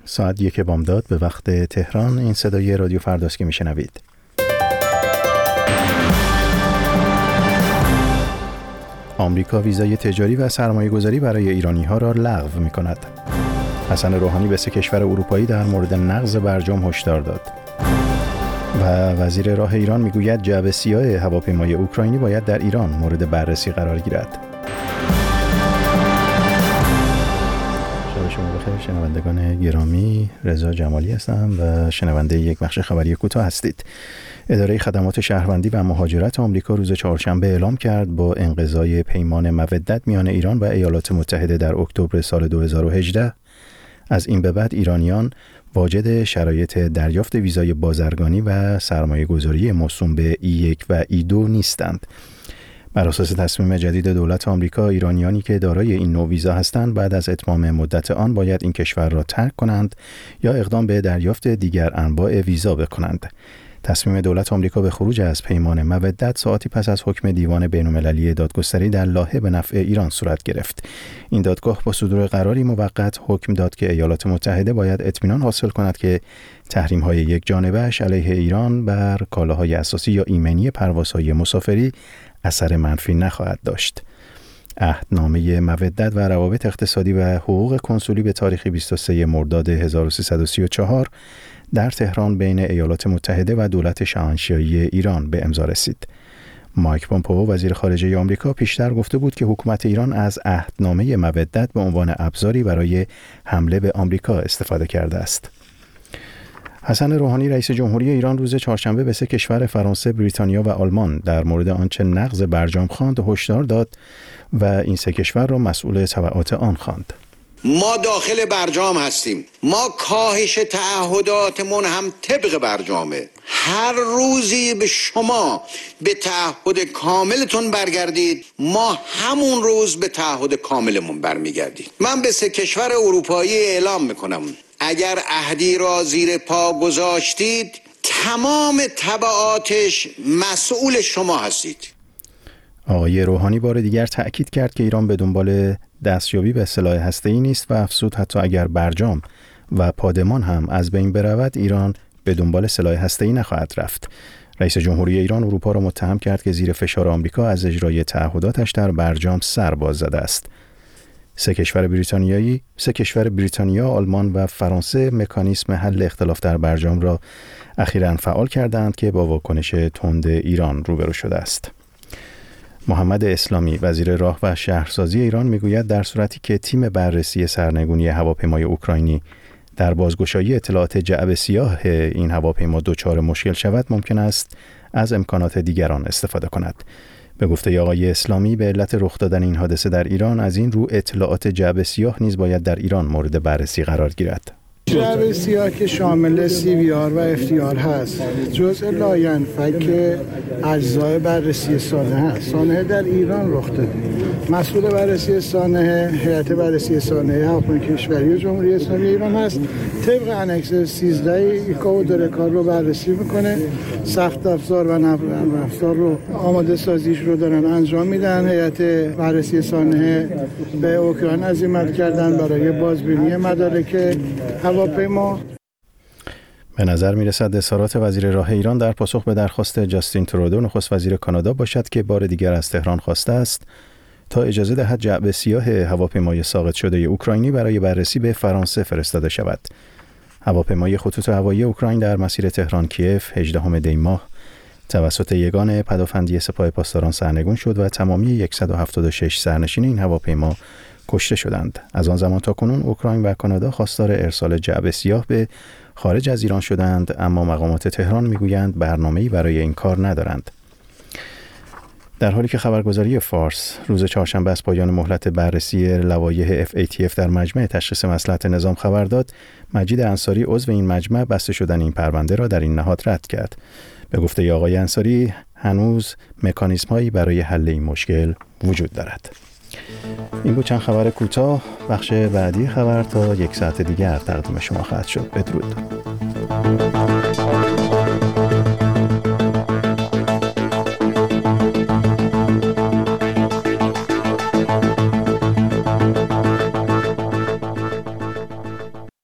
ساعت 1 بامداد به وقت تهران. این صدای رادیو فرداست که میشنوید. آمریکا ویزای تجاری و سرمایه‌گذاری برای ایرانی‌ها را لغو می‌کند. حسن روحانی به 3 کشور اروپایی در مورد نقض برجام هشدار داد. و وزیر راه ایران میگوید جعبه سیاه هواپیمای اوکراینی باید در ایران مورد بررسی قرار گیرد. شما بخیر شنوندگان گرامی، رضا جمالی هستم و شنونده یک بخش خبری کوتاه هستید. اداره خدمات شهروندی و مهاجرت آمریکا روز چهارشنبه اعلام کرد با انقضای پیمان مودت میان ایران و ایالات متحده در اکتبر سال 2018 از این به بعد ایرانیان واجد شرایط دریافت ویزای بازرگانی و سرمایه‌گذاری موسوم به E1 و E2 نیستند. بر اساس تصمیم جدید دولت آمریکا، ایرانیانی که دارای این نوع ویزا هستند بعد از اتمام مدت آن باید این کشور را ترک کنند یا اقدام به دریافت دیگر انواع ویزا بکنند. تصمیم دولت آمریکا به خروج از پیمان مودت ساعتی پس از حکم دیوان بین‌المللی دادگستری در لاهه به نفع ایران صورت گرفت. این دادگاه با صدور قراری موقت حکم داد که ایالات متحده باید اطمینان حاصل کند که تحریم‌های یک جانبه‌اش علیه ایران بر کالاهای اساسی یا ایمنی پروازهای مسافری اثر منفی نخواهد داشت. عهدنامه مودت و روابط اقتصادی و حقوق کنسولی به تاریخ 23 مرداد 1334 در تهران بین ایالات متحده و دولت شاهنشاهی ایران به امضا رسید. مایک پومپئو وزیر خارجه آمریکا پیشتر گفته بود که حکومت ایران از عهدنامه مودت به عنوان ابزاری برای حمله به آمریکا استفاده کرده است. حسن روحانی رئیس جمهوری ایران روز چهارشنبه به 3 کشور فرانسه، بریتانیا و آلمان در مورد آنچه نقض برجام خواند هشدار داد و این 3 کشور را مسئول تبعات آن خواند. ما داخل برجام هستیم. ما کاهش تعهداتمون هم طبق برجامه. هر روزی به شما به تعهد کاملتون برگردید، ما همون روز به تعهد کاملمون برمیگردیم. من به 3 کشور اروپایی اعلام میکنم اگر عهدی را زیر پا گذاشتید تمام تبعاتش مسئول شما هستید. آقای روحانی بار دیگر تأکید کرد که ایران به دنبال دستیابی به سلاح هسته‌ای نیست و افزود حتی اگر برجام و پادمان هم از بین برود ایران به دنبال سلاح هسته‌ای نخواهد رفت. رئیس جمهوری ایران اروپا را متهم کرد که زیر فشار آمریکا از اجرای تعهداتش در برجام سر باز زده است. 3 کشور بریتانیا، آلمان و فرانسه مکانیسم حل اختلاف در برجام را اخیراً فعال کردند که با واکنش تند ایران روبرو شده است. محمد اسلامی وزیر راه و شهرسازی ایران میگوید در صورتی که تیم بررسی سرنگونی هواپیمای اوکراینی در بازگشایی اطلاعات جعبه سیاه این هواپیما دچار مشکل شود ممکن است از امکانات دیگران استفاده کند. به گفته آقای اسلامی به علت رخ دادن این حادثه در ایران از این رو اطلاعات جعبه سیاه نیز باید در ایران مورد بررسی قرار گیرد. جعبه سیاه که شامل CVR و FDR هست جزء لاینفک اجزای بررسی سانحه هست. سانحه در ایران رخ داده. مسئول بررسی سانحه هیئت بررسی سانحه هواپیمای کشوری جمهوری اسلامی ایران هست. طبق انکس 13 ایکائو داره کار رو بررسی میکنه. سخت افزار و نرم افزار رو آماده سازیش رو دارن انجام میدن. هیئت بررسی سانحه به اوکراین عزیمت کردن برای بازبینی مدارک هواپیما. به نظر می‌رسد اظهارات وزیر راه ایران در پاسخ به درخواست جاستین ترودو نخست وزیر کانادا باشد که بار دیگر از تهران خواسته است تا اجازه دهد جعبه سیاه هواپیمای ساقط شده اوکراینی برای بررسی به فرانسه فرستاده شود. هواپیمای خطوط هوایی اوکراین در مسیر تهران کیف 18 دی ماه توسط یگان پدافندی سپاه پاسداران سرنگون شد و تمامی 176 سرنشین این هواپیما کشته شدند. از آن زمان تا کنون اوکراین و کانادا خواستار ارسال جعبه سیاه به خارج از ایران شدند، اما مقامات تهران میگویند برنامه‌ای برای این کار ندارند. در حالی که خبرگزاری فارس روز چهارشنبه از پایان مهلت بررسی لوایح FATF در مجمع تشخیص مصلحت نظام خبر داد، مجید انصاری عضو این مجمع بسته شدن این پرونده را در این نهاد رد کرد. به گفته آقای انصاری هنوز مکانیزم‌هایی برای حل این مشکل وجود دارد. این بود چند خبر کوتاه. بخش بعدی خبر تا 1 ساعت دیگر تقدیم شما خواهد شد. بدرود.